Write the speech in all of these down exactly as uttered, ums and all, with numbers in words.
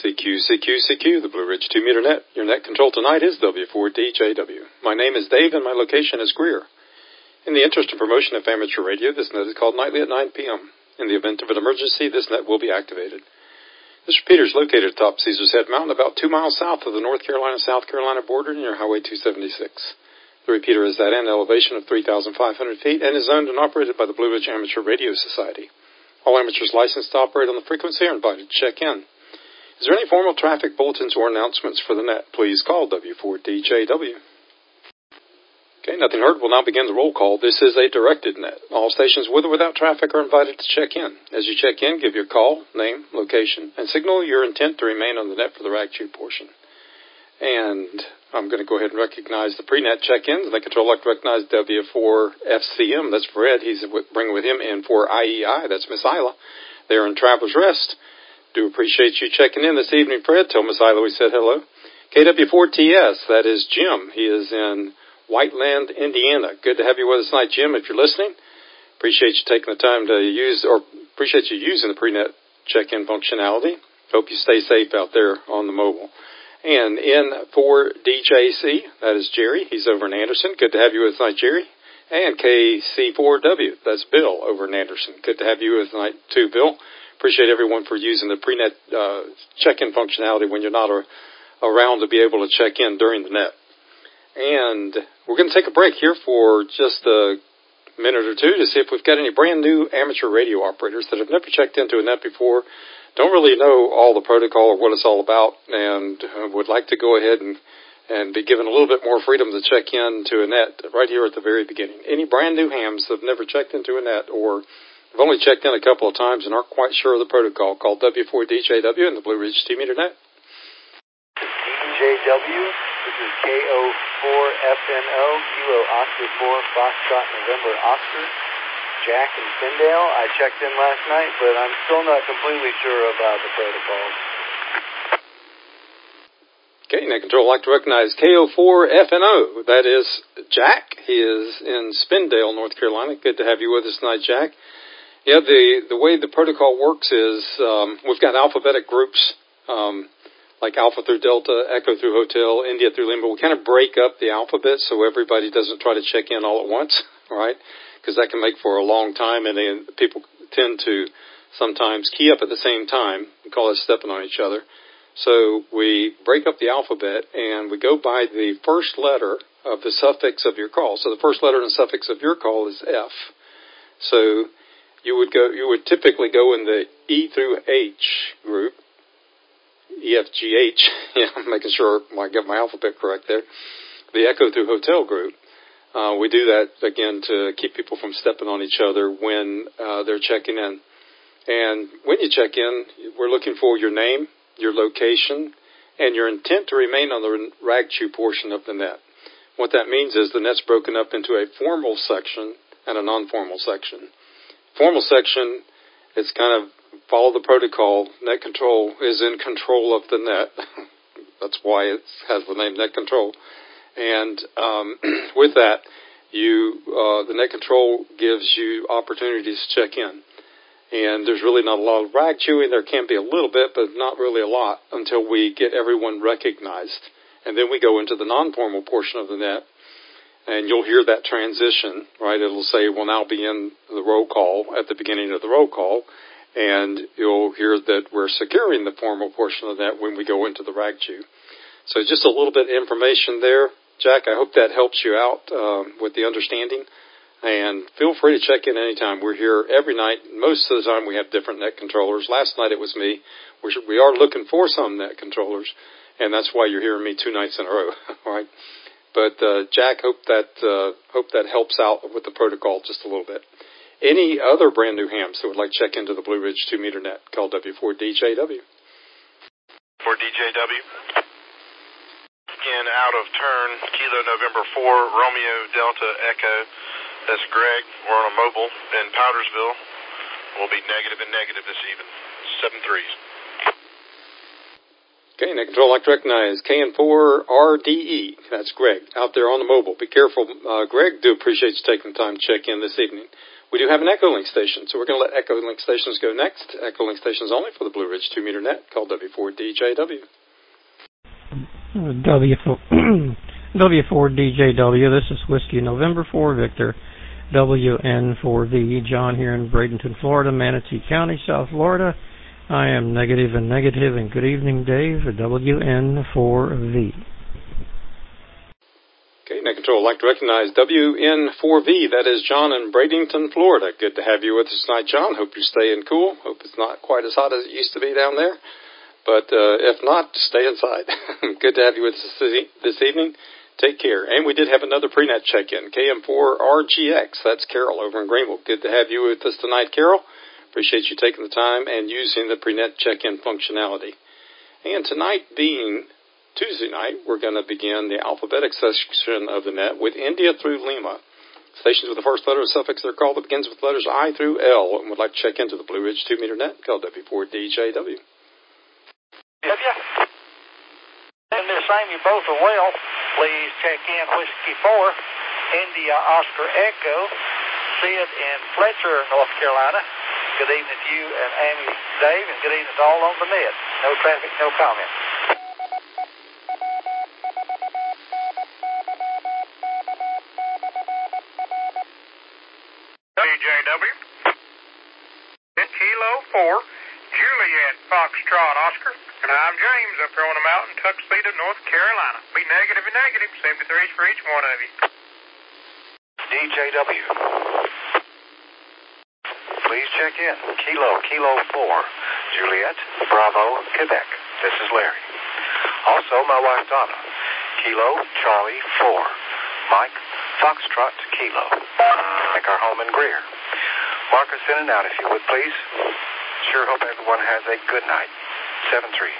C Q, C Q, C Q, the Blue Ridge two meter net. Your net control tonight is W four D J W. My name is Dave and my location is Greer. In the interest and promotion of amateur radio, this net is called nightly at nine p.m. In the event of an emergency, this net will be activated. This repeater is located atop Caesar's Head Mountain, about two miles south of the North Carolina-South Carolina border near Highway two seventy-six. The repeater is at an elevation of three thousand five hundred feet and is owned and operated by the Blue Ridge Amateur Radio Society. All amateurs licensed to operate on the frequency are invited to check in. Is there any formal traffic bulletins or announcements for the net? Please call W four D J W. Okay, nothing heard. We'll now begin the roll call. This is a directed net. All stations with or without traffic are invited to check in. As you check in, give your call, name, location, and signal your intent to remain on the net for the rag chew portion. And I'm going to go ahead and recognize the pre-net check-ins. The control like to recognize W four F C M. That's Fred. He's bringing with him in for I E I. That's Miss Isla. They're in Traveler's Rest. Do appreciate you checking in this evening, Fred. Tell Miss Isla we said hello. K W four T S. That is Jim. He is in Whiteland, Indiana. Good to have you with us tonight, Jim, if you're listening. Appreciate you taking the time to use, or appreciate you using the pre-net check-in functionality. Hope you stay safe out there on the mobile. And in for D J C, that is Jerry. He's over in Anderson. Good to have you with us tonight, Jerry. And K C four W, that's Bill over in Anderson. Good to have you with us tonight, too, Bill. Appreciate everyone for using the pre-net uh, check-in functionality when you're not a, around to be able to check in during the net. And we're going to take a break here for just a minute or two to see if we've got any brand new amateur radio operators that have never checked into a net before, don't really know all the protocol or what it's all about, and would like to go ahead and, and be given a little bit more freedom to check into a net right here at the very beginning. Any brand new hams that have never checked into a net or have only checked in a couple of times and aren't quite sure of the protocol, call W four D J W and the Blue Ridge two meter net. D J W, this is K O four F N O, Kilo Oscar four, Foxtrot November Oscar, Jack and Spindale. I checked in last night, but I'm still not completely sure about the protocols. Okay, net control, I'd like to recognize K O four F N O. That is Jack. He is in Spindale, North Carolina. Good to have you with us tonight, Jack. Yeah, the, the way the protocol works is um, we've got alphabetic groups, um, like Alpha through Delta, Echo through Hotel, India through Lima. We kind of break up the alphabet so everybody doesn't try to check in all at once, right? Because that can make for a long time, and then people tend to sometimes key up at the same time and call it stepping on each other. So we break up the alphabet, and we go by the first letter of the suffix of your call. So the first letter in the suffix of your call is F. So you would go, you would typically go in the E through H group. E F G H, yeah, I'm making sure I get my alphabet correct there. The Echo through Hotel group. Uh, we do that, again, to keep people from stepping on each other when uh, they're checking in. And when you check in, we're looking for your name, your location, and your intent to remain on the rag chew portion of the net. What that means is the net's broken up into a formal section and a non-formal section. Formal section, it's kind of follow the protocol. Net control is in control of the net. That's why it has the name net control. And um, with that, you uh, the net control gives you opportunities to check in. And there's really not a lot of rag chewing. There can be a little bit, but not really a lot until we get everyone recognized. And then we go into the non-formal portion of the net. And you'll hear that transition, right? It'll say, we'll now be in the roll call at the beginning of the roll call. And you'll hear that we're securing the formal portion of that when we go into the rag chew. So just a little bit of information there. Jack, I hope that helps you out um, with the understanding. And feel free to check in anytime. We're here every night. Most of the time we have different net controllers. Last night it was me. We are looking for some net controllers, and that's why you're hearing me two nights in a row, all right? But, uh, Jack, hope that uh, hope that helps out with the protocol just a little bit. Any other brand new hams that would like to check into the Blue Ridge two meter net, call W four D J W. four D J W. In out of turn, Kilo November four, Romeo Delta Echo. That's Greg. We're on a mobile in Powdersville. We'll be negative and negative this evening. Seven threes. Okay, net control, I'd like to recognize K N four R D E. That's Greg out there on the mobile. Be careful, uh, Greg. Do appreciate you taking the time to check in this evening. We do have an Echolink station, so we're going to let Echolink stations go next. Echolink stations only for the Blue Ridge two meter net, called W four D J W. W four, W four D J W, this is Whiskey November four Victor, W N four V, John here in Bradenton, Florida, Manatee County, South Florida. I am negative and negative, and good evening, Dave, W N four V. Okay, Net Control, I'd like to recognize W N four V. That is John in Bradenton, Florida. Good to have you with us tonight, John. Hope you're staying cool. Hope it's not quite as hot as it used to be down there. But uh, if not, stay inside. Good to have you with us this evening. Take care. And we did have another pre-net check-in, K M four R G X. That's Carol over in Greenville. Good to have you with us tonight, Carol. Appreciate you taking the time and using the pre-net check-in functionality. And tonight being Tuesday night, we're going to begin the alphabetic section of the net with India through Lima. Stations with the first letter or suffix they're called that begins with letters I through L, and would like to check into the Blue Ridge two meter net called W four D J W. W. And Miss Amy, both are well. Please check in Whiskey four, India Oscar Echo, Sid in Fletcher, North Carolina. Good evening to you and Amy, Dave, and good evening to all on the net. No traffic, no comment. D J W, Kilo four, Juliet, Foxtrot, Oscar, and I'm James up here on the mountain, Tuxedo, North Carolina. Be negative and negative, seventy-three for each one of you. D J W, please check in. Kilo, Kilo four, Juliet, Bravo, Quebec. This is Larry. Also, my wife Donna, Kilo, Charlie four, Mike, Foxtrot, Kilo. Like our home in Greer. Mark us in and out if you would, please. Sure hope everyone has a good night. seven three.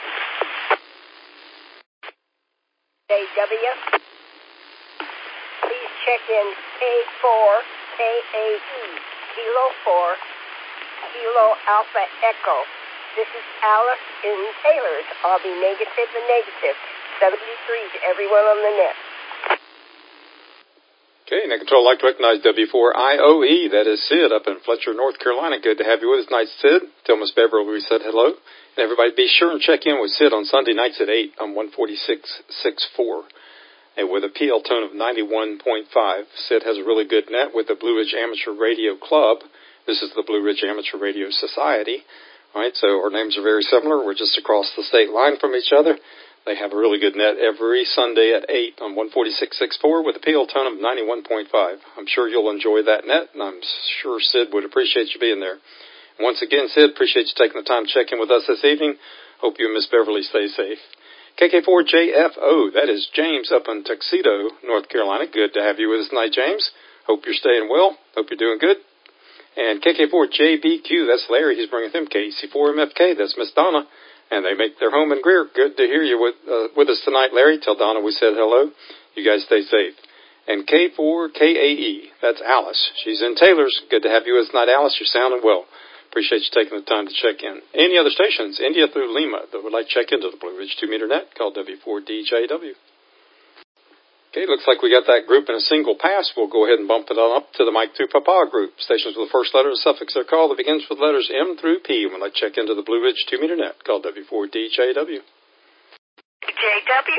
J W, please check in K four K A E, Kilo four, Kilo Alpha Echo. This is Alice in Taylor's. I'll be negative and negative. seventy-three to everyone on the net. Okay, Net Control, I'd like to recognize W four I O E. That is Sid up in Fletcher, North Carolina. Good to have you with us tonight, Sid. Tell Miss Beverly we said hello. And everybody be sure and check in with Sid on Sunday nights at eight on one forty-six point six four. And with a P L tone of ninety-one point five. Sid has a really good net with the Blue Ridge Amateur Radio Club. This is the Blue Ridge Amateur Radio Society. All right, so our names are very similar. We're just across the state line from each other. They have a really good net every Sunday at eight on one forty-six point six four with a P L tone of ninety-one point five. I'm sure you'll enjoy that net, and I'm sure Sid would appreciate you being there. And once again, Sid, appreciate you taking the time to check in with us this evening. Hope you and Miss Beverly stay safe. K K four J F O, that is James up in Tuxedo, North Carolina. Good to have you with us tonight, James. Hope you're staying well. Hope you're doing good. And K K four J B Q, that's Larry. He's bringing them K C four M F K. That's Miss Donna. And they make their home in Greer. Good to hear you with uh, with us tonight, Larry. Tell Donna we said hello. You guys stay safe. And K four K A E, that's Alice. She's in Taylor's. Good to have you with us tonight, Alice. You're sounding well. Appreciate you taking the time to check in. Any other stations, India through Lima, that would like to check into the Blue Ridge two meter net called W four D J W. Okay, looks like we got that group in a single pass. We'll go ahead and bump it on up to the Mike through Papa group. Stations with the first letter of the suffix they're called that begins with letters M through P. When I check into the Blue Ridge two meter net called W four D J W. J W,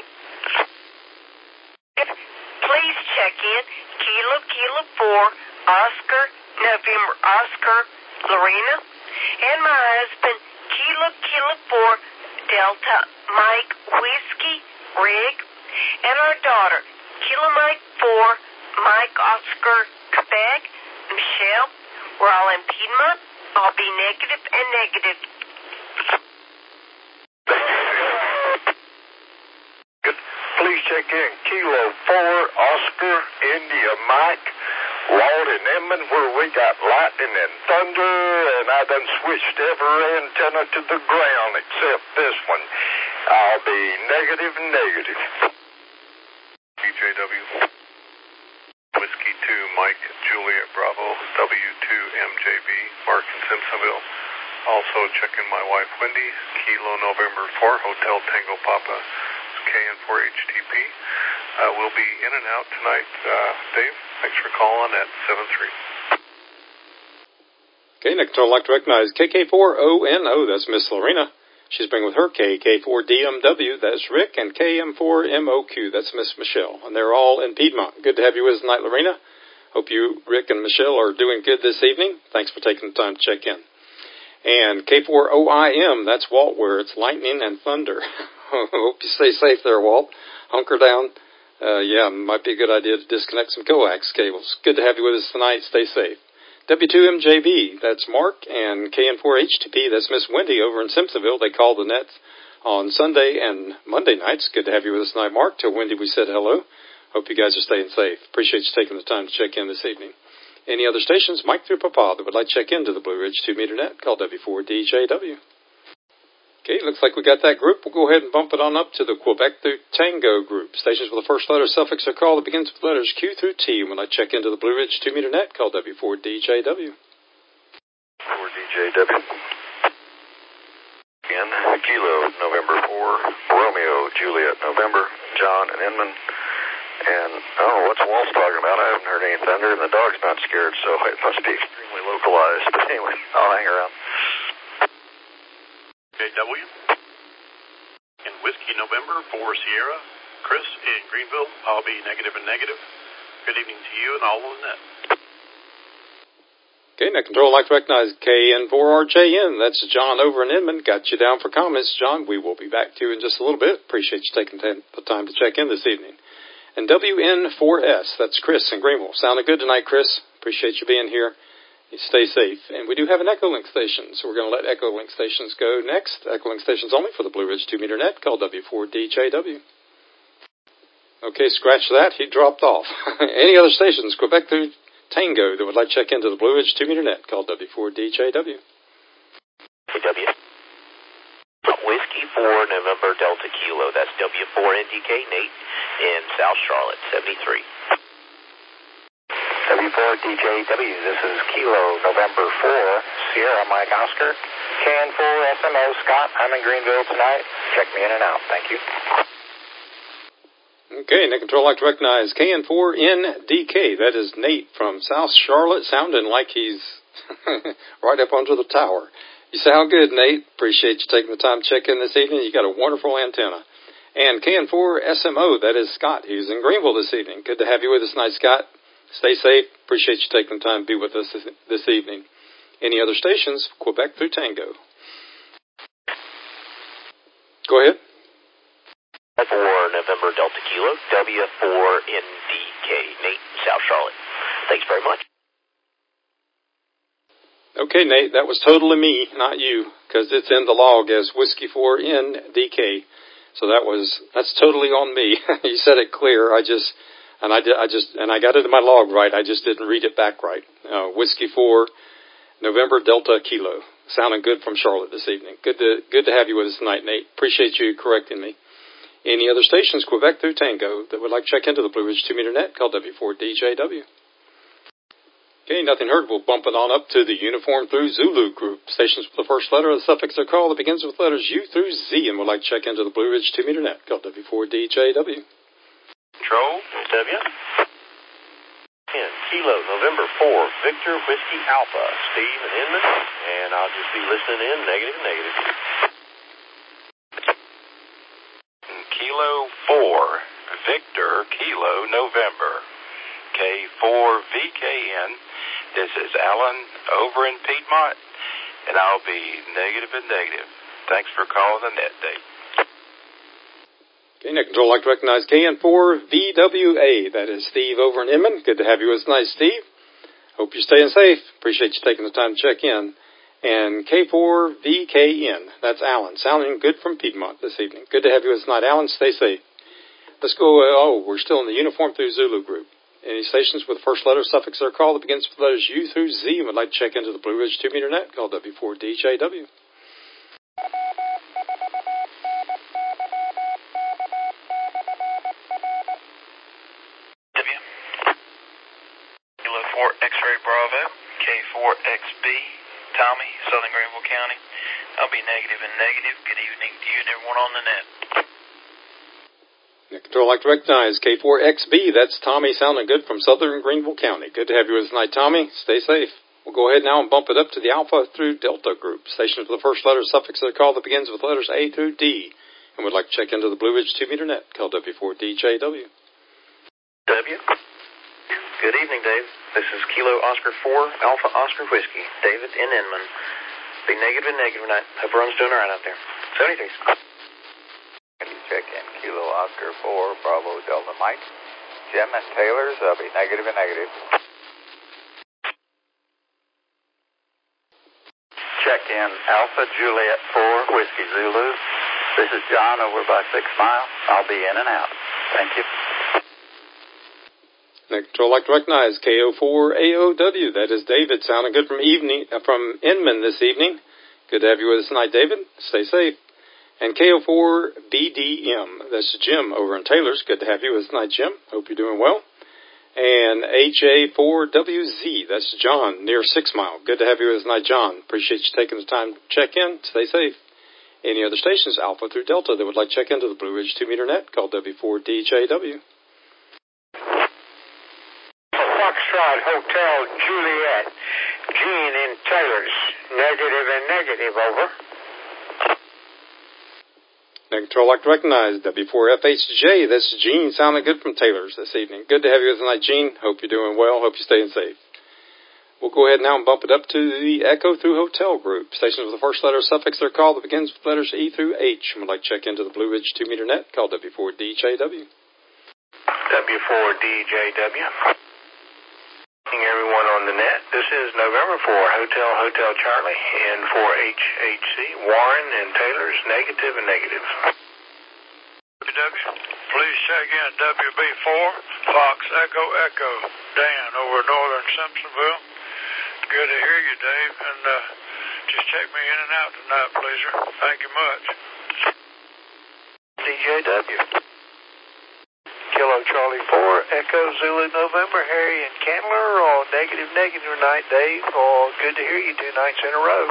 please check in Kilo Kilo four, Oscar November Oscar Lorena, and my husband Kilo Kilo four, Delta Mike Whiskey Rig, and our daughter Kilo Mike four, Mike Oscar Quebec, Michelle. We're all in Piedmont. I'll be negative and negative. Good. Please check in Kilo four, Oscar, India Mike, Walt and Edmond, where we got lightning and thunder, and I done switched every antenna to the ground except this one. I'll be negative and negative. D J W, Whiskey two, Mike, Juliet, Bravo, W two, M J B, Mark in Simpsonville. Also checking my wife Wendy, Kilo November four, Hotel Tango Papa, K N four H T P. Uh, we'll be in and out tonight. Uh, Dave, thanks for calling at seven three. Okay, next I'd like to recognize K K four O N O, that's Miss Lorena. She's bringing with her K K four D M W, that's Rick, and K M four M O Q, that's Miss Michelle. And they're all in Piedmont. Good to have you with us tonight, Lorena. Hope you, Rick, and Michelle are doing good this evening. Thanks for taking the time to check in. And K four O I M, that's Walt, where it's lightning and thunder. Hope you stay safe there, Walt. Hunker down. Uh, yeah, might be a good idea to disconnect some coax cables. Good to have you with us tonight. Stay safe. W two M J B, that's Mark, and K N four H T P, that's Miss Wendy over in Simpsonville. They call the nets on Sunday and Monday nights. Good to have you with us tonight, Mark. To Wendy, we said hello. Hope you guys are staying safe. Appreciate you taking the time to check in this evening. Any other stations, Mike through Papa, that would like to check into the Blue Ridge two meter net, call W four D J W. Okay, looks like we got that group. We'll go ahead and bump it on up to the Quebec through Tango group. Stations with the first letter suffix or call that begins with letters Q through T. When I check into the Blue Ridge two meter net, call W four D J W. four D J W. Again, Kilo, November four, Romeo, Juliet, November, John and Inman. And I don't know what's Walt's talking about. I haven't heard any thunder, and the dog's not scared, so it must be extremely localized. But anyway, I'll hang around. J W and Whiskey November for Sierra, Chris in Greenville. I'll be negative and negative. Good evening to you and all on the net. Okay, net control, I'd like to recognize K N four R J N. That's John over in Inman. Got you down for comments, John. We will be back to you in just a little bit. Appreciate you taking the time to check in this evening. And W N four S, that's Chris in Greenville. Sounding good tonight, Chris. Appreciate you being here. You stay safe. And we do have an Echolink station, so we're going to let Echolink stations go next. Echolink stations only for the Blue Ridge two meter net, call W four D J W. Okay, scratch that. He dropped off. Any other stations, Quebec through Tango, that would like to check into the Blue Ridge two meter net, call W four D J W. K W. Whiskey four, November, Delta Kilo. That's W four N D K, Nate, in South Charlotte, seventy-three. W four D J W, this is Kilo, November four, Sierra, Mike Oscar. K N four S M O, Scott, I'm in Greenville tonight. Check me in and out. Thank you. Okay, Net Control, I'd like to recognize K N four N D K. That is Nate from South Charlotte, sounding like he's right up under the tower. You sound good, Nate. Appreciate you taking the time to check in this evening. You got a wonderful antenna. And K N four S M O, that is Scott. He's in Greenville this evening. Good to have you with us tonight, Scott. Stay safe. Appreciate you taking the time to be with us this, this evening. Any other stations? Quebec through Tango. Go ahead. four, November, Delta Kilo, W four N D K, Nate, South Charlotte. Thanks very much. Okay, Nate, that was totally me, not you, because it's in the log as Whiskey four N D K. So that was, that's totally on me. You said it clear. I just, and I did, I just, and I got it in my log right. I just didn't read it back right. Uh, Whiskey four, November, Delta Kilo. Sounding good from Charlotte this evening. Good to, good to have you with us tonight, Nate. Appreciate you correcting me. Any other stations, Quebec through Tango, that would like to check into the Blue Ridge two meter net, call W four D J W. Okay, nothing heard. We'll bump it on up to the Uniform through Zulu group. Stations with the first letter of the suffix or call that begins with letters U through Z and would like to check into the Blue Ridge two meter net, call W four D J W. Control, W. And Kilo, November four, Victor, Whiskey, Alpha, Steve and Inman, and I'll just be listening in, negative, negative. Kilo four, Victor, Kilo, November, K four V K N. This is Alan over in Piedmont, and I'll be negative and negative. Thanks for calling the net date. Okay, Net Control, I'd like to recognize K N four V W A. That is Steve over in Inman. Good to have you with us tonight, Steve. Hope you're staying safe. Appreciate you taking the time to check in. And K four V K N, that's Alan, sounding good from Piedmont this evening. Good to have you with us tonight, Alan. Stay safe. Let's go, uh, oh, we're still in the Uniform through Zulu group. Any stations with first letter, suffix, or call that begins with letters U through Z and would like to check into the Blue Ridge two meter net, call W four D J W. W. Kilo four X-ray Bravo, K four X B, Tommy, Southern Greenville County. I'll be negative and negative. Good evening to you and everyone on the net. Net Control, I'd like to recognize K four X B. That's Tommy, sounding good from Southern Greenville County. Good to have you with us tonight, Tommy. Stay safe. We'll go ahead now and bump it up to the Alpha through Delta group. Stations with the first letter suffix of the call that begins with letters A through D. And would like to check into the Blue Ridge two meter net, call W four D J W. W. Good evening, Dave. This is Kilo Oscar four, Alpha Oscar Whiskey. David in Inman. Be negative and negative tonight. Hope everyone's doing all right out there. seventy-three. Can you check in Kilo Oscar four, Bravo Delta Mike? Jim and Taylor's, I'll be negative and negative. Check in Alpha Juliet four, Whiskey Zulu. This is John over by Six Mile. I'll be in and out. Thank you. Net Control like to recognize K O four A O W. That is David, sounding good from evening uh, from Inman this evening. Good to have you with us tonight, David. Stay safe. And K O four B D M. That's Jim over in Taylor's. Good to have you with us tonight, Jim. Hope you're doing well. And H A four W Z. That's John near Six Mile. Good to have you with us tonight, John. Appreciate you taking the time to check in. Stay safe. Any other stations, Alpha through Delta, that would like to check into the Blue Ridge two meter net, call W four D J W. Foxtrot Hotel Juliet, Gene in Taylor's, negative and negative, over. Net Control like to recognize W four F H J. That's Gene, sounding good from Taylor's this evening. Good to have you tonight, Gene. Hope you're doing well. Hope you're staying safe. We'll go ahead now and bump it up to the Echo through Hotel group. Stations with the first letter suffix of their call that begins with letters E through H. And would like to check into the Blue Ridge two meter net, call W four D J W. W four D J W. Everyone on the net. This is November for Hotel Hotel Charlie and for H H C Warren and Taylor's, negative and negative. W W, please check in W B four Fox Echo Echo Dan over Northern Simpsonville. Good to hear you, Dave, and uh, just check me in and out tonight, please, sir. Thank you much. D J W. Kilo Charlie four, Echo Zulu November, Harry and Candler, all negative, negative tonight, Dave. All good to hear you two nights in a row.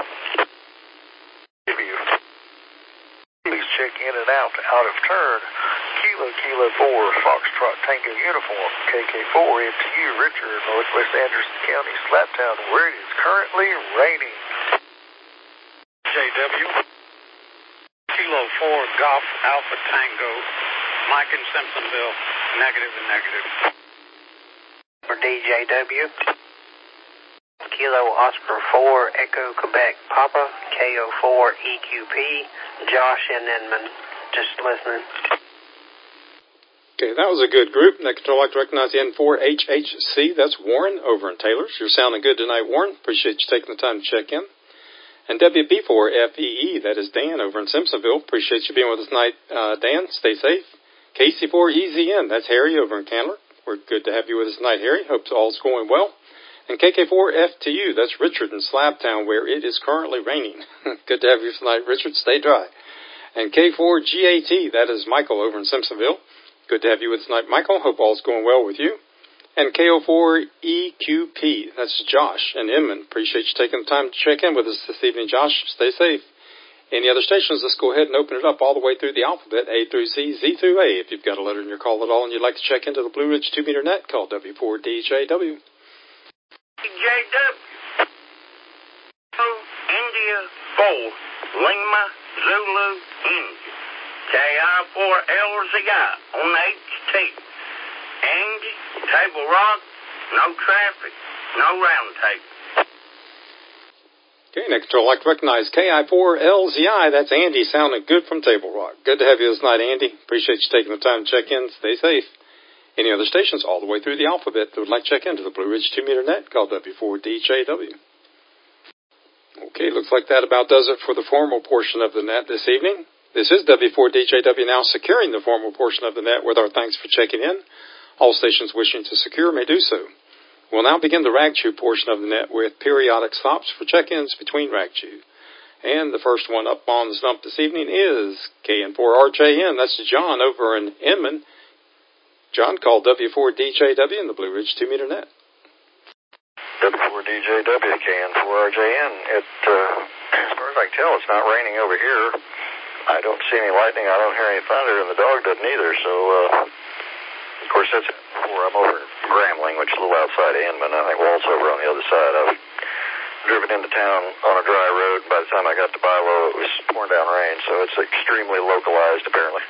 Please check in and out, out of turn. Kilo Kilo four, Foxtrot Tango Uniform, K K four, F T U, Richard, Northwest Anderson County, Slaptown, where it is currently raining. J W. Kilo four, Golf Alpha Tango, Mike in Simpsonville, negative and negative. For D J W. Kilo Oscar four, Echo Quebec Papa, K O four E Q P, Josh in Inman. Just listening. Okay, that was a good group. Net Control like to recognize the N four H H C. That's Warren over in Taylor's. You're sounding good tonight, Warren. Appreciate you taking the time to check in. And W B four F E E. That is Dan over in Simpsonville. Appreciate you being with us tonight, uh, Dan. Stay safe. K C four E Z N. That's Harry over in Candler. We're good to have you with us tonight, Harry. Hope all's going well. And K K four F T U. That's Richard in Slabtown, where it is currently raining. Good to have you tonight, Richard. Stay dry. And K four G A T. That is Michael over in Simpsonville. Good to have you with us tonight, Michael. Hope all's going well with you. And K O four E Q P. That's Josh in Inman. Appreciate you taking the time to check in with us this evening, Josh. Stay safe. Any other stations, let's go ahead and open it up all the way through the alphabet, A through Z, Z through A. If you've got a letter in your call at all and you'd like to check into the Blue Ridge two meter net, call W four D J W. D J W. India four, Lima Zulu India. K I four L Z I on H T. Angie, Table Rock, no traffic, no round table. Okay, next I'd like to recognize K I four L Z I. That's Andy, sounding good from Table Rock. Good to have you this night, Andy. Appreciate you taking the time to check in. Stay safe. Any other stations all the way through the alphabet that would like to check into the Blue Ridge two meter net, call W four D J W. Okay, looks like that about does it for the formal portion of the net this evening. This is W four D J W now securing the formal portion of the net with our thanks for checking in. All stations wishing to secure may do so. We'll now begin the rag-chew portion of the net with periodic stops for check-ins between rag-chew. And the first one up on the stump this evening is K N four R J N. That's John over in Inman. John called W four D J W in the Blue Ridge two meter net. W four D J W, K N four R J N. It, uh, as far as I can tell, it's not raining over here. I don't see any lightning. I don't hear any thunder, and the dog doesn't either. So, uh, of course, that's where I'm over in Grambling, which is a little outside of Inman. I think Walt's over on the other side of it. driven into town on a dry road. By the time I got to Bilo, it was pouring down rain, so it's extremely localized, apparently.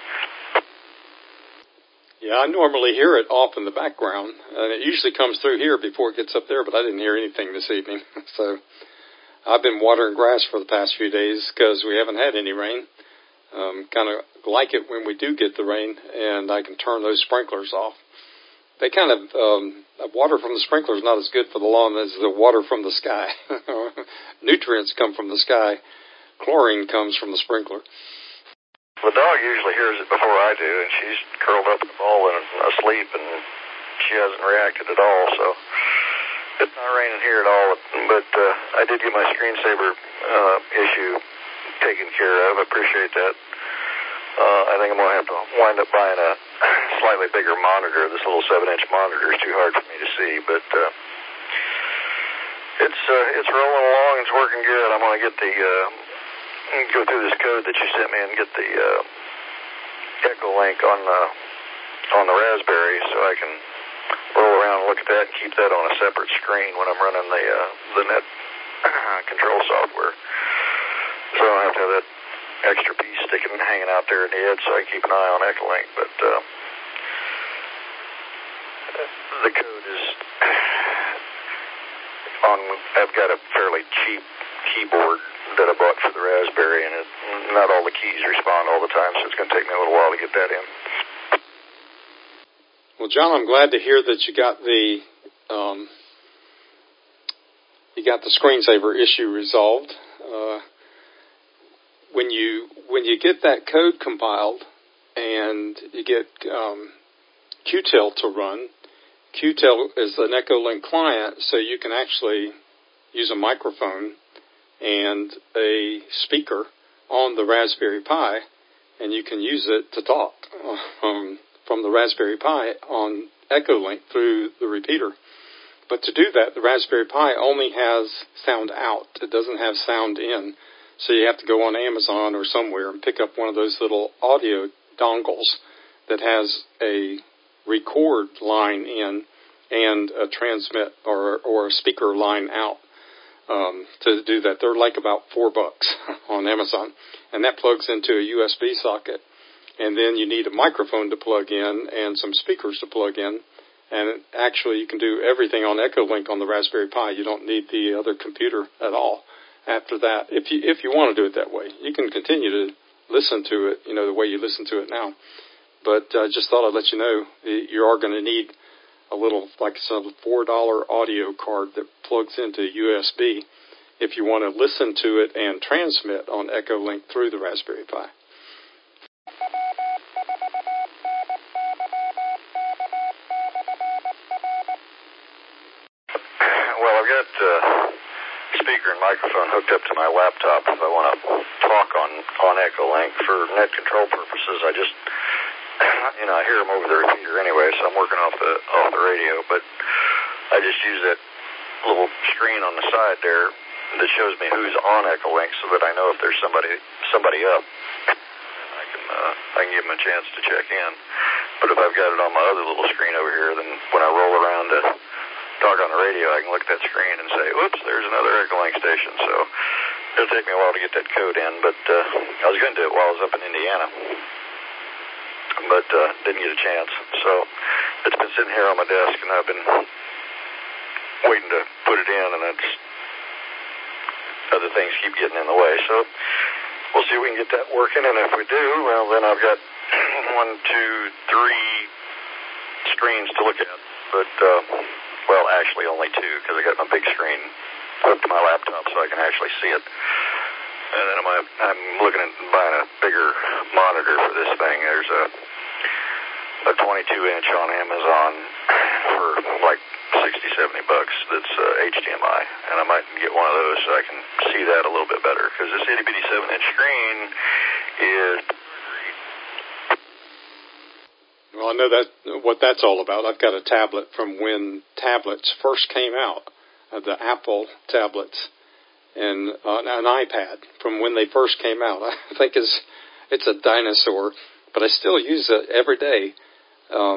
Yeah, I normally hear it off in the background, and it usually comes through here before it gets up there, but I didn't hear anything this evening. So I've been watering grass for the past few days because we haven't had any rain. Um, kind of like it when we do get the rain, and I can turn those sprinklers off. They kind of, um, water from the sprinkler is not as good for the lawn as the water from the sky. Nutrients come from the sky. Chlorine comes from the sprinkler. The dog usually hears it before I do, and she's curled up in the ball and asleep, and she hasn't reacted at all, so it's not raining here at all. But uh, I did get my screensaver uh, issue taken care of. I appreciate that. Uh, I think I'm going to have to wind up buying a slightly bigger monitor. This little seven-inch monitor is too hard for me to see, but uh, it's uh, it's rolling along. It's working good. I'm going to get the... Uh, go through this code that you sent me and get the uh, Echo Link on the on the Raspberry, so I can roll around and look at that and keep that on a separate screen when I'm running the uh, the net control software. So I don't have to have that extra piece sticking hanging out there in the edge, so I can keep an eye on Echo Link. But uh, the code is on. I've got a fairly cheap keyboard that I bought for the Raspberry, and it, not all the keys respond all the time, so it's going to take me a little while to get that in. Well, John, I'm glad to hear that you got the um, you got the screensaver issue resolved. Uh, when you when you get that code compiled and you get um, Q T E L to run, Q T E L is an Echo Link client, so you can actually use a microphone and a speaker on the Raspberry Pi, and you can use it to talk um, from the Raspberry Pi on Echo Link through the repeater. But to do that, the Raspberry Pi only has sound out. It doesn't have sound in. So you have to go on Amazon or somewhere and pick up one of those little audio dongles that has a record line in and a transmit or, or a speaker line out. Um, to do that. They're like about four bucks on Amazon, and that plugs into a U S B socket. And then you need a microphone to plug in and some speakers to plug in. And actually, you can do everything on Echo Link on the Raspberry Pi. You don't need the other computer at all. After that, if you if you want to do it that way, you can continue to listen to it, you know, the way you listen to it now. But I uh, just thought I'd let you know you are going to need a little, like some four dollar audio card that plugs into U S B if you want to listen to it and transmit on Echo Link through the Raspberry Pi. Well, I've got uh, speaker and microphone hooked up to my laptop if I want to talk on, on Echo Link for net control purposes. I just... You know, I hear them over the repeater anyway, so I'm working off the off the radio. But I just use that little screen on the side there that shows me who's on Echo Link, so that I know if there's somebody somebody up. I can uh, I can give them a chance to check in. But if I've got it on my other little screen over here, then when I roll around to talk on the radio, I can look at that screen and say, "Oops, there's another Echo Link station." So it'll take me a while to get that code in, but uh, I was going to do it while I was up in Indiana. But uh, didn't get a chance. So it's been sitting here on my desk, and I've been waiting to put it in, and it's other things keep getting in the way. So we'll see if we can get that working, and if we do, well, then I've got one, two, three screens to look at. But, uh, well, actually only two, because I got my big screen hooked to my laptop so I can actually see it. And then I'm, I'm looking at buying a bigger monitor for this thing. There's a a twenty-two inch on Amazon for like sixty, seventy bucks that's uh, H D M I. And I might get one of those so I can see that a little bit better. Because this itty bitty seven inch screen is... Well, I know that what that's all about. I've got a tablet from when tablets first came out, uh, the Apple tablets. And uh, an iPad from when they first came out. I think it's it's a dinosaur, but I still use it every day. Um,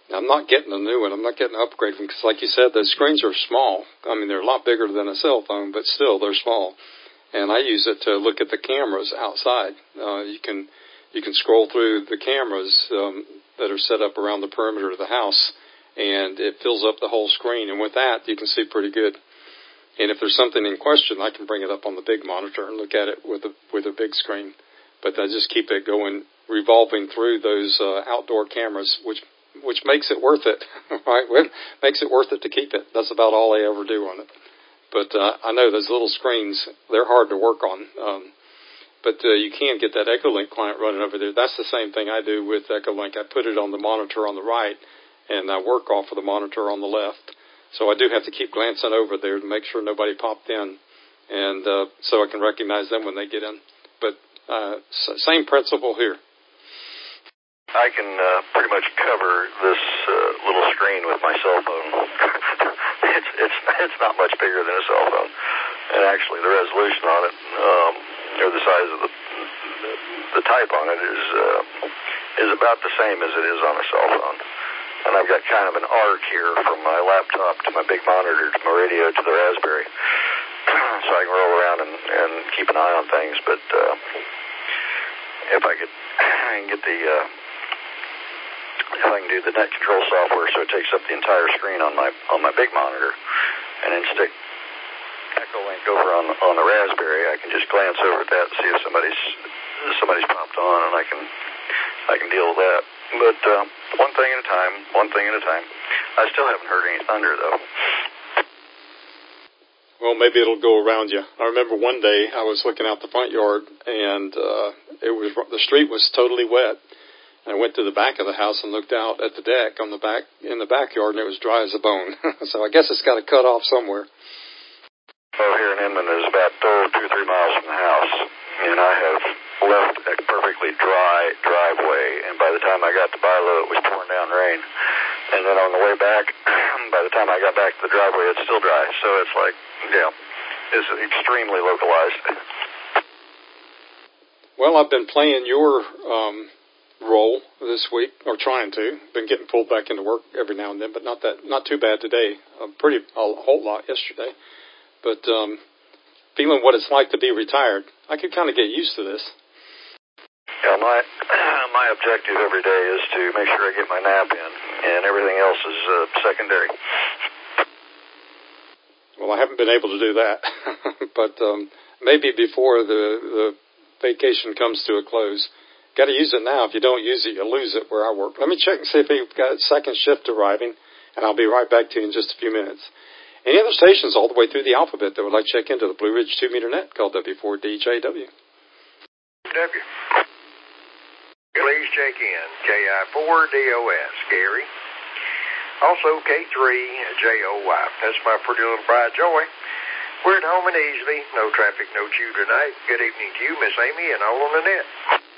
I'm not getting a new one. I'm not getting an upgrade one because, like you said, the screens are small. I mean, they're a lot bigger than a cell phone, but still, they're small. And I use it to look at the cameras outside. Uh, you can you can scroll through the cameras um, that are set up around the perimeter of the house, and it fills up the whole screen. And with that, you can see pretty good. And if there's something in question, I can bring it up on the big monitor and look at it with a with a big screen. But I just keep it going, revolving through those uh, outdoor cameras, which which makes it worth it, right? It makes it worth it to keep it. That's about all I ever do on it. But uh, I know those little screens, they're hard to work on. Um, but uh, you can get that Echolink client running over there. That's the same thing I do with Echolink. I put it on the monitor on the right, and I work off of the monitor on the left. So I do have to keep glancing over there to make sure nobody popped in, and uh, so I can recognize them when they get in. But uh, same principle here. I can uh, pretty much cover this uh, little screen with my cell phone. it's it's it's not much bigger than a cell phone, and actually the resolution on it, um, or the size of the the type on it is uh, is about the same as it is on a cell phone. And I've got kind of an arc here from my laptop to my big monitor to my radio to the Raspberry, so I can roll around and, and keep an eye on things. But uh, if I could I can get the uh, if I can do the net control software so it takes up the entire screen on my on my big monitor, and then stick Echolink over on on the Raspberry, I can just glance over at that and see if somebody's somebody's popped on, and I can I can deal with that. But uh, one thing at a time, one thing at a time. I still haven't heard any thunder though. Well, maybe it'll go around you. I remember one day I was looking out the front yard, and uh, it was the street was totally wet. I went to the back of the house and looked out at the deck on the back in the backyard, and it was dry as a bone. So I guess it's got to cut off somewhere. Well, here in Inman is about oh, two or three miles from the house, and I have left a perfectly dry driveway. And by the time I got to Bilo, it was pouring down rain. And then on the way back, by the time I got back to the driveway, it's still dry. So it's like, yeah, it's extremely localized. Well, I've been playing your um, role this week, or trying to. Been getting pulled back into work every now and then, but not that, not too bad today. A pretty a whole lot yesterday. But um, feeling what it's like to be retired, I could kind of get used to this. Yeah, my my objective every day is to make sure I get my nap in, and everything else is uh, secondary. Well, I haven't been able to do that, but um, maybe before the, the vacation comes to a close. Got to use it now. If you don't use it, you lose it where I work. Let me check and see if we've got second shift arriving, and I'll be right back to you in just a few minutes. Any other stations all the way through the alphabet that would like to check into the Blue Ridge two meter net, call W four D J W. W. Please check in. K I four D O S, Gary. Also K three J O Y. That's my pretty little bride, Joy. We're at home and easily. No traffic, no chew tonight. Good evening to you, Miss Amy, and all on the net.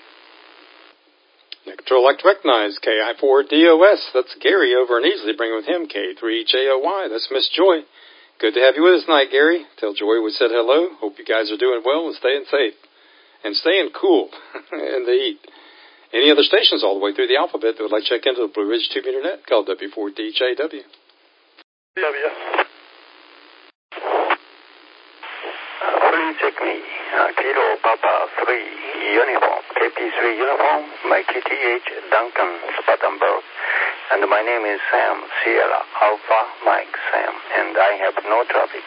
Net Control like to recognize K I four D O S. That's Gary over in Easley. Bring with him K three J O Y. That's Miss Joy. Good to have you with us tonight, Gary. Tell Joy we said hello. Hope you guys are doing well and staying safe. And staying cool in the heat. Any other stations all the way through the alphabet that would like to check into the Blue Ridge two meter net, call W four D J W. W. Please check me. Uh, Kilo Papa three Uniform. K P three Uniform. My K T H Duncan Spartanburg. And my name is Sam, Sierra Alpha Mike Sam. And I have no traffic.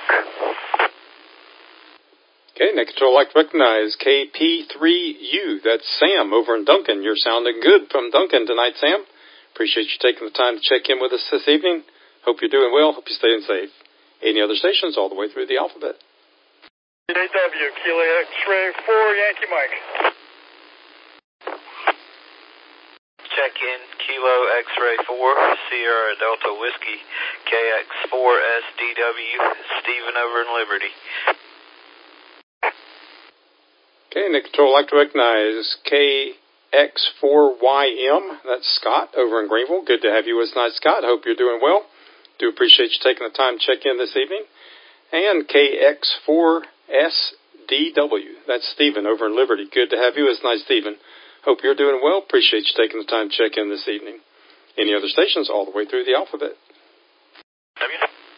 Okay, Net Control like to recognize K P three U. That's Sam over in Duncan. You're sounding good from Duncan tonight, Sam. Appreciate you taking the time to check in with us this evening. Hope you're doing well. Hope you're staying safe. Any other stations all the way through the alphabet? J W, Kilo X-Ray four, Yankee Mike. Check in, Kilo X-Ray four, Sierra Delta Whiskey, K X four S D W, Stephen over in Liberty. Okay, Net Control like to recognize K X four Y M. That's Scott over in Greenville. Good to have you with us tonight, Scott. Hope you're doing well. Do appreciate you taking the time to check in this evening. And K X four S D W. That's Stephen over in Liberty. Good to have you with us tonight, Stephen. Hope you're doing well. Appreciate you taking the time to check in this evening. Any other stations all the way through the alphabet. W.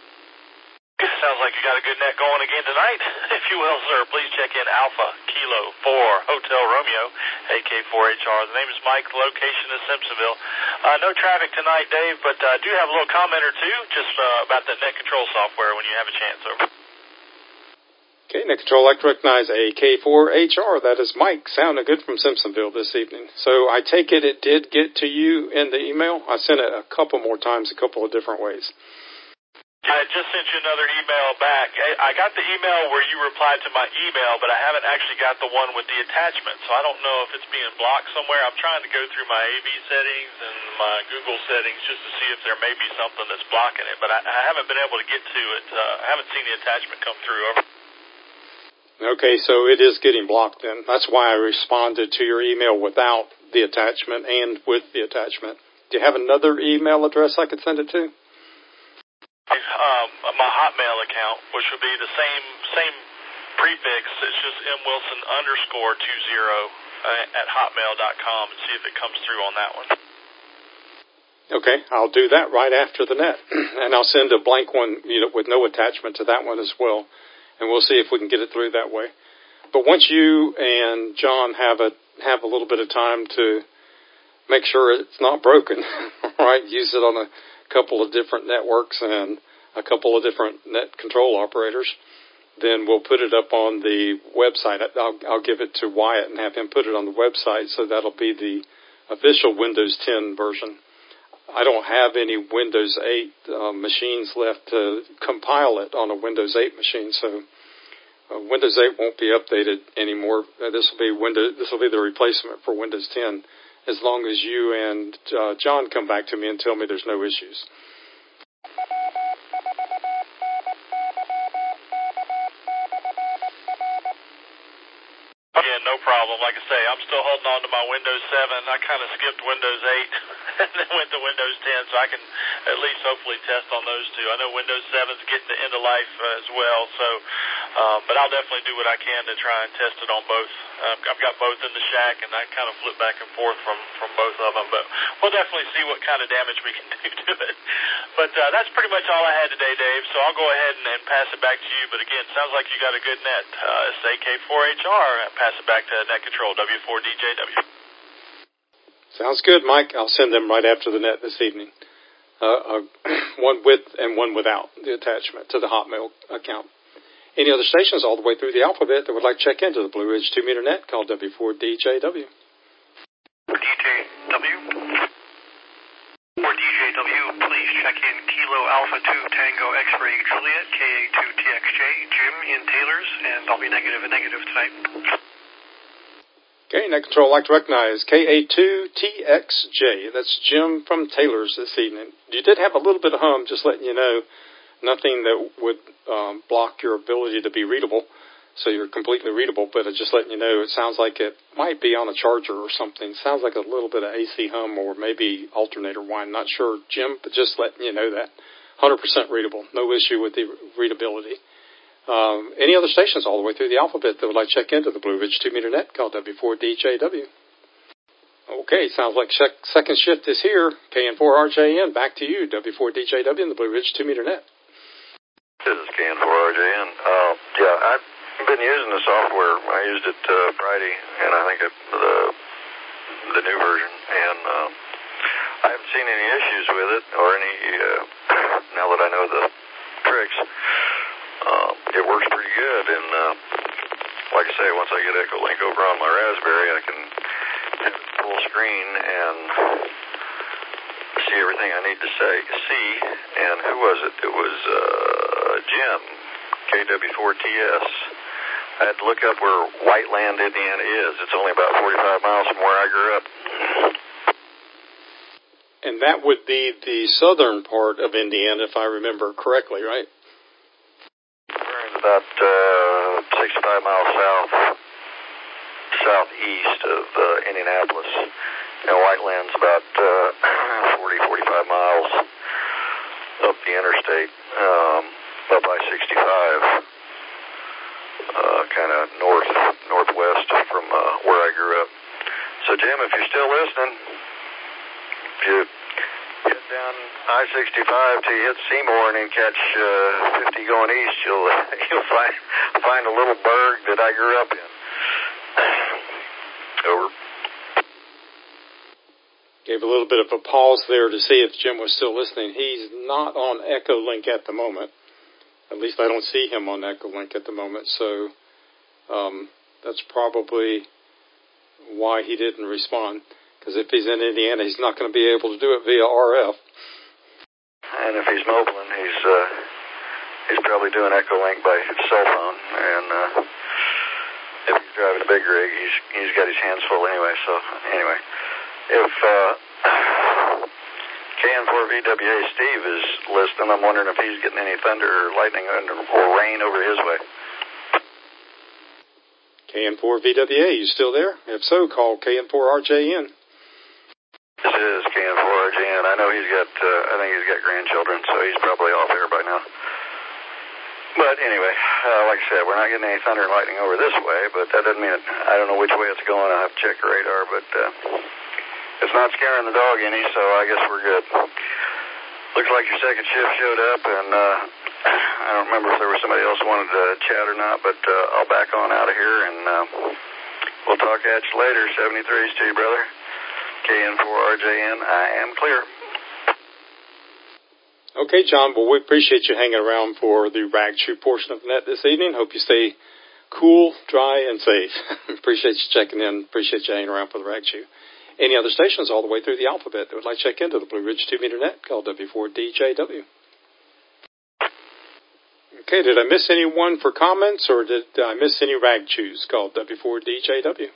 Sounds like you got a good net going again tonight. If you will, sir, please check in Alpha Kilo four Hotel Romeo, A K four H R. The name is Mike. The location is Simpsonville. Uh, no traffic tonight, Dave, but I uh, do have a little comment or two just uh, about the net control software when you have a chance. Over. Okay, net control. I'd like to recognize A K four H R. That is Mike, sounding good from Simpsonville this evening. So I take it it did get to you in the email. I sent it a couple more times, a couple of different ways. I just sent you another email back. I got the email where you replied to my email, but I haven't actually got the one with the attachment, so I don't know if it's being blocked somewhere. I'm trying to go through my A V settings and my Google settings just to see if there may be something that's blocking it, but I, I haven't been able to get to it. Uh, I haven't seen the attachment come through. Over. Okay, so it is getting blocked then. That's why I responded to your email without the attachment and with the attachment. Do you have another email address I could send it to? Um, my Hotmail account, which would be the same same prefix. It's just mwilson underscore two zero uh, at hotmail dot com, and see if it comes through on that one. Okay, I'll do that right after the net, and I'll send a blank one, you know, with no attachment to that one as well, and we'll see if we can get it through that way. But once you and John have a have a little bit of time to make sure it's not broken, right? Use it on a couple of different networks and a couple of different net control operators, then we'll put it up on the website. I'll, I'll give it to Wyatt and have him put it on the website, so that'll be the official Windows ten version. I don't have any Windows eight uh, machines left to compile it on a Windows eight machine, so uh, Windows eight won't be updated anymore. Uh, this will be Windows. This will be the replacement for Windows ten, as long as you and uh, John come back to me and tell me there's no issues. Yeah, no problem. Like I say, I'm still holding on to my Windows seven. I kind of skipped Windows eight and then went to Windows ten, so I can at least hopefully test on those two. I know Windows seven's getting to end of life uh, as well, so um, but I'll definitely do what I can to try and test it on both. Um, I've got both in the shack, and I kind of flip back and forth from, from both of them, but we'll definitely see what kind of damage we can do to it. But uh, that's pretty much all I had today, Dave, so I'll go ahead and, and pass it back to you. But again, sounds like you got a good net. Uh, it's A K four H R. Pass it back to Net Control, W four D J W. Sounds good, Mike. I'll send them right after the net this evening. Uh, uh, one with and one without the attachment to the Hotmail account. Any other stations all the way through the alphabet that would like to check into the Blue Ridge two meter net, call W four D J W. D J W. For D J W, please check in Kilo Alpha two Tango X-Ray Juliet, K A two T X J, Jim in Taylor's, and I'll be negative and negative tonight. Okay, Net Control, I'd like to recognize K A two T X J. That's Jim from Taylor's this evening. You did have a little bit of hum, just letting you know. Nothing that would um, block your ability to be readable, so you're completely readable, but just letting you know, it sounds like it might be on a charger or something. It sounds like a little bit of A C hum or maybe alternator whine. Not sure, Jim, but just letting you know that. one hundred percent readable. No issue with the readability. Um, any other stations all the way through the alphabet that would like to check into the Blue Ridge two meter net, call W four D J W. Okay, sounds like check, second shift is here. K N four R J N, back to you, W four D J W in the Blue Ridge two meter net. This is K N four R J N. Uh, yeah, I've been using the software. I used it uh, Friday, and I think it, the the new version, and uh, I haven't seen any issues with it or any. Uh, now that I know the tricks, uh, it works pretty good. And uh, like I say, once I get Echolink over on my Raspberry, I can have it full screen and see everything I need to say, see. And who was it? It was uh, Jim, K W four T S. I had to look up where Whiteland, Indiana is. It's only about forty-five miles from where I grew up. And that would be the southern part of Indiana, if I remember correctly, right? It's about uh, sixty-five miles south, southeast of uh, Indianapolis. And Whiteland's about uh, forty, forty-five miles up the interstate, um, up I sixty-five, uh, kind of north, northwest from uh, where I grew up. So, Jim, if you're still listening, if you I sixty-five till you hit Seymour and then catch uh, fifty going east, you'll you'll find find a little burg that I grew up in. Over. Gave a little bit of a pause there to see if Jim was still listening. He's not on Echolink at the moment. At least I don't see him on Echolink at the moment. So um, that's probably why he didn't respond. Because if he's in Indiana, he's not going to be able to do it via R F. And if he's mobile, he's uh, he's probably doing Echolink by cell phone. And uh, if he's driving a big rig, he's he's got his hands full anyway. So anyway. If uh, K N four V W A Steve is listening, I'm wondering if he's getting any thunder or lightning or rain over his way. K N four V W A, you still there? If so, call K N four R J N. This is K N four R J N. I know he's got, uh, I think he's got grandchildren, so he's probably off air by now. But anyway, uh, like I said, we're not getting any thunder and lightning over this way, but that doesn't mean it, I don't know which way it's going. I'll have to check the radar, but uh, it's not scaring the dog any, so I guess we're good. Looks like your second shift showed up, and uh, I don't remember if there was somebody else who wanted to chat or not, but uh, I'll back on out of here, and uh, we'll talk at you later. seventy-threes to you, brother. K N four R J N, I am clear. Okay, John, well, we appreciate you hanging around for the Rag Chew portion of the net this evening. Hope you stay cool, dry, and safe. Appreciate you checking in. Appreciate you hanging around for the Rag Chew. Any other stations all the way through the alphabet that would like to check into the Blue Ridge two meter net, call W four D J W. Okay, did I miss anyone for comments, or did I miss any Rag Chews? Call W four D J W.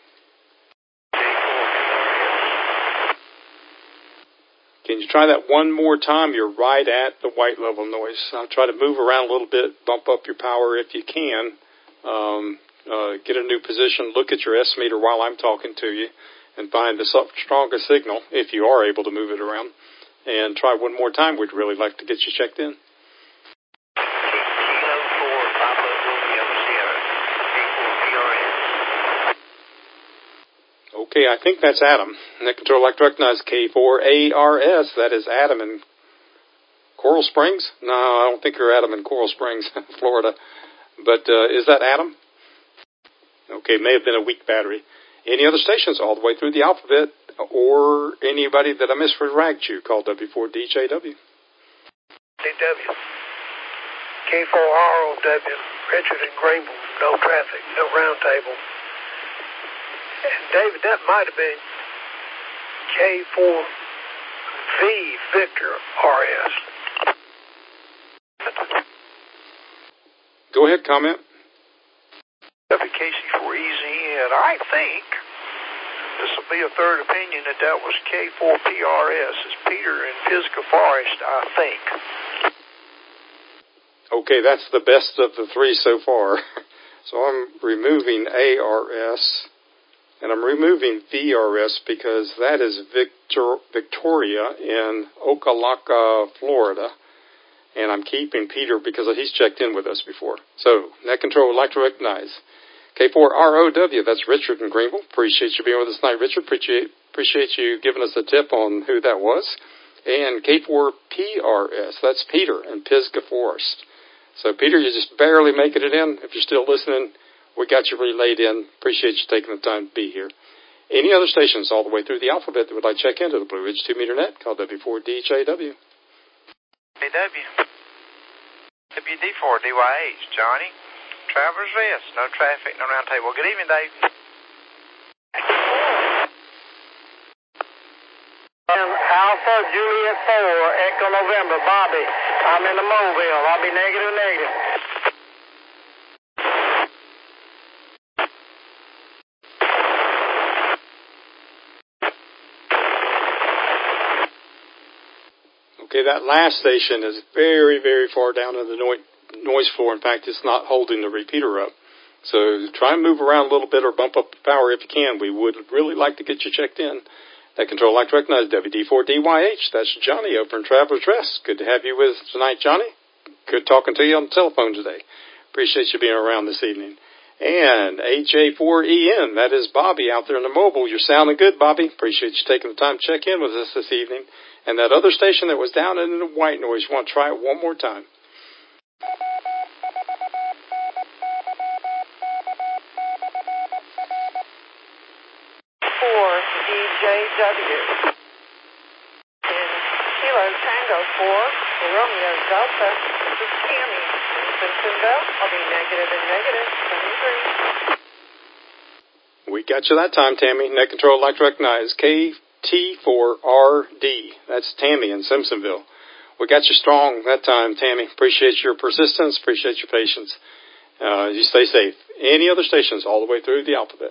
Can you try that one more time? You're right at the white level noise. I'll try to move around a little bit, bump up your power if you can. Um, uh, get a new position, look at your S meter while I'm talking to you, and find the strongest signal, if you are able to move it around. And try one more time. We'd really like to get you checked in. Okay, I think that's Adam. Net Control I'd like to recognize K four A R S. That is Adam in Coral Springs? No, I don't think you're Adam in Coral Springs, Florida. But uh, is that Adam? Okay, may have been a weak battery. Any other stations all the way through the alphabet, or anybody that I missed for Rag Chew, call W four D J W. D W. K four R O W. Richard and Greenville. No traffic, no round table. And David, that might have been K four V Victor R S. Go ahead, comment. W K C four E Z N. I think this will be a third opinion that that was K four P R S. It's Peter in Pisgah Forest, I think. Okay, that's the best of the three so far. So I'm removing A R S, and I'm removing V R S because that is Victor, Victoria in Ocalaca, Florida. And I'm keeping Peter because he's checked in with us before. So, Net Control would like to recognize K four R O W, that's Richard in Greenville. Appreciate you being with us tonight, Richard. Appreciate, appreciate you giving us a tip on who that was. And K four P R S, that's Peter in Pisgah Forest. So, Peter, you're just barely making it in. If you're still listening, we got you relayed in. Appreciate you taking the time to be here. Any other stations all the way through the alphabet that would like to check into the Blue Ridge two meter net, call W four D J W. D W. W D four D Y H, Johnny. Traveler's Rest, no traffic, no round table. Good evening, Dave. Alpha Juliet four, Echo November, Bobby. I'm in the Mobile. I'll be negative, negative. Okay, that last station is very, very far down in the no- noise floor. In fact, it's not holding the repeater up. So try and move around a little bit or bump up the power if you can. We would really like to get you checked in. That Control I'd like to recognize W D four D Y H. That's Johnny over in Traveler's Rest. Good to have you with us tonight, Johnny. Good talking to you on the telephone today. Appreciate you being around this evening. And H A four E N, that is Bobby out there in the Mobile. You're sounding good, Bobby. Appreciate you taking the time to check in with us this evening. And that other station that was down in the white noise, you want to try it one more time. four D J W. In Kilo Tango four, Romeo Delta, this is Tammy in Simpsonville. I'll be negative and negative, seventy-three. We got you that time, Tammy. Net Control like to recognize K T four R D. That's Tammy in Simpsonville. We got you strong that time, Tammy. Appreciate your persistence. Appreciate your patience. Uh, you stay safe. Any other stations all the way through the alphabet.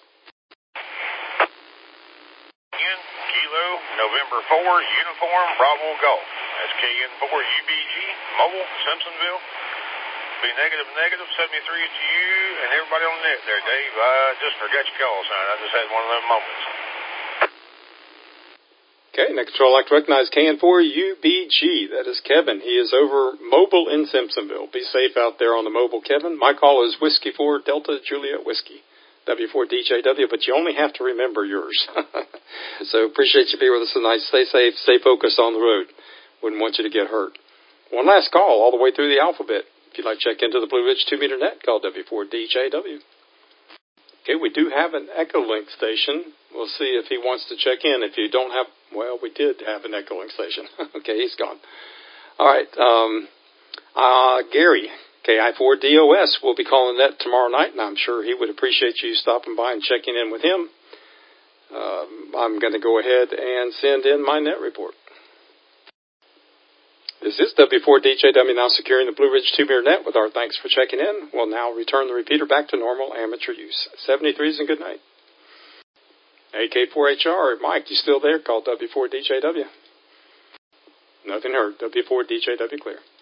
Kilo, November four, Uniform, Bravo Golf. That's K N four U B G, Mobile, Simpsonville. Be negative, negative, seventy-three to you and everybody on the net there, Dave. I just forgot your call sign. I just had one of them moments. Okay, Net Control like to recognize K N four U B G. That is Kevin. He is over mobile in Simpsonville. Be safe out there on the mobile, Kevin. My call is Whiskey four Delta Juliet Whiskey. W four D J W, but you only have to remember yours. So appreciate you being with us tonight. Stay safe, stay focused on the road. Wouldn't want you to get hurt. One last call all the way through the alphabet. If you'd like to check into the Blue Ridge two meter net, call W four D J W. Okay, we do have an Echolink station. We'll see if he wants to check in. If you don't have, well, we did have an Echolink station. Okay, he's gone. All right, um, uh, Gary. K I four D O S will be calling that tomorrow night, and I'm sure he would appreciate you stopping by and checking in with him. Um, I'm going to go ahead and send in my net report. This is W four D J W now securing the Blue Ridge two meter net with our thanks for checking in. We'll now return the repeater back to normal amateur use. seventy-threes and good night. A K four H R, Mike, you still there? Call W four D J W. Nothing heard. W four D J W clear.